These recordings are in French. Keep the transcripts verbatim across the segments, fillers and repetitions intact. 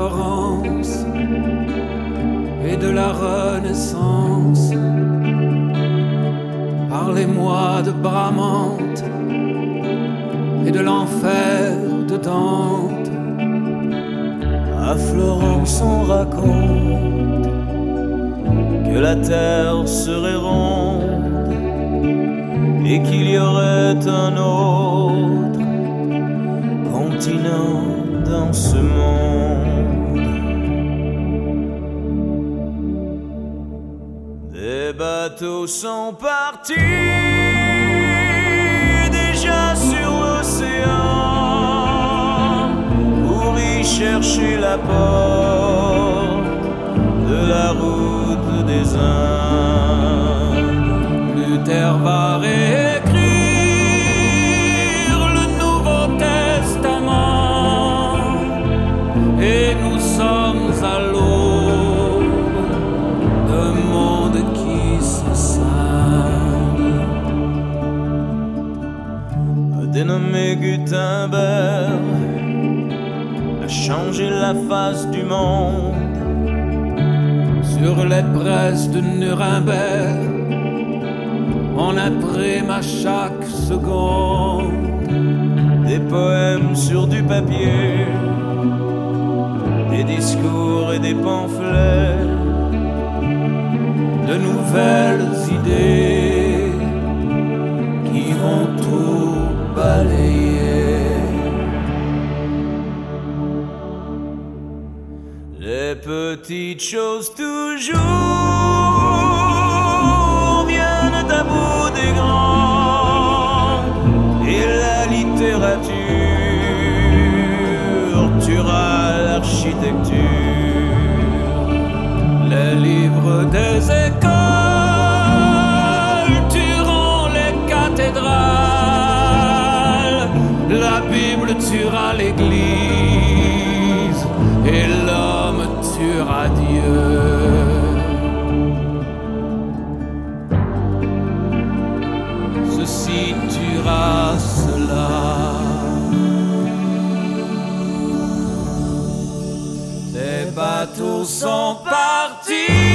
Florence et de la Renaissance. Parlez-moi de Bramante et de l'enfer de Dante. À Florence on raconte que la terre serait ronde et qu'il y aurait un autre continent dans ce monde. Des bateaux sont partis déjà sur l'océan pour y chercher la porte de la route des Indes. Luther va réécrire le Nouveau Testament et nous sommes à l'aube d'un monde qui se scinde. Un dénommé Gutenberg a changé la face du monde. Sur les presses de Nuremberg, on imprime à chaque seconde des poèmes sur du papier, des discours et des pamphlets, de nouvelles idées qui vont tout balayer. Les petites choses toujours viennent à bout des grands, et la littérature tuera l'architecture. Les livres des écoles tueront les cathédrales. La Bible tuera l'Église et l'homme tuera Dieu. Ceci tuera cela. Les bateaux sont partis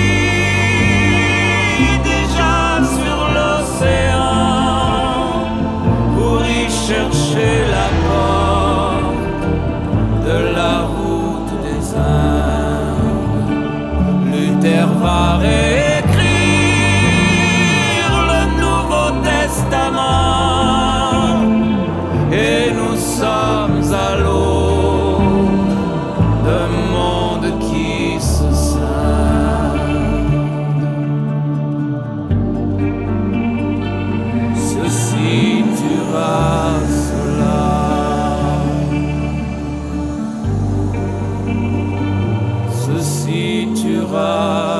déjà sur l'océan pour y chercher la porte de la route des Indes. Luther va réécrire le Nouveau Testament et nous sommes à l'aube d'un monde qui se scinde. Ceci tuera cela. Ceci tuera